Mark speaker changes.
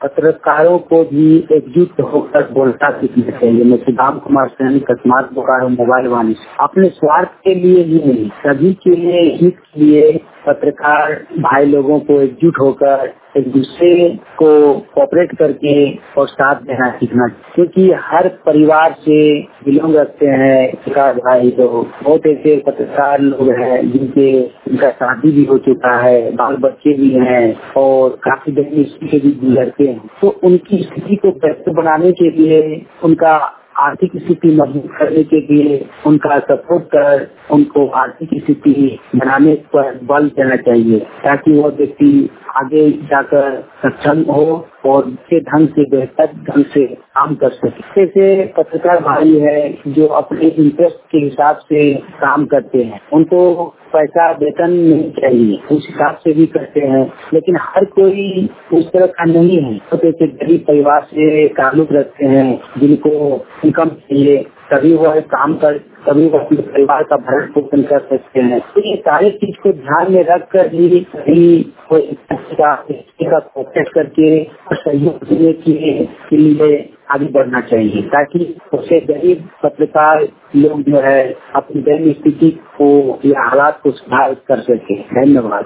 Speaker 1: पत्रकारों को भी एकजुट होकर बोलना सीखना चाहिए। मैं सुदाम कुमार सैनी कस्मात बोकारो मोबाइल वाणी। अपने स्वार्थ के लिए ही नहीं, सभी के लिए, हित के लिए पत्रकार भाई लोगों को एकजुट होकर एक दूसरे को कोऑपरेट करके और साथ देना सीखना, क्योंकि हर परिवार से बिलोंग रखते हैं पत्रकार भाई। तो बहुत ऐसे पत्रकार लोग हैं उनका शादी भी हो चुका है, बाल बच्चे भी हैं और काफी दयनीय स्थिति से भी गुजरते हैं। तो उनकी स्थिति को बेहतर बनाने के लिए, उनका आर्थिक स्थिति मजबूत करने के लिए उनका सपोर्ट कर उनको आर्थिक स्थिति बनाने पर बल देना चाहिए, ताकि वह व्यक्ति आगे जाकर सक्षम हो और अच्छे ढंग से, बेहतर ढंग से काम कर सके। ऐसे पत्रकार भाई है जो अपने इंटरेस्ट के हिसाब से काम करते हैं, उनको पैसा वेतन नहीं चाहिए, उस हिसाब से भी करते हैं। लेकिन हर कोई उस तरह का नहीं है। तो ऐसे गरीब परिवार से ताल्लुक रखते हैं जिनको इनकम चाहिए, तभी वह काम कर, तभी वह अपने परिवार का भरण पोषण कर सकते हैं। तो ये सारे चीज को ध्यान में रख कर ही कोई का कोशिश करके सहयोग देने के लिए आगे बढ़ना चाहिए, ताकि उससे गरीब पत्रकार लोग जो है अपनी दैनिक स्थिति को या हालात को सुधार कर सके। धन्यवाद।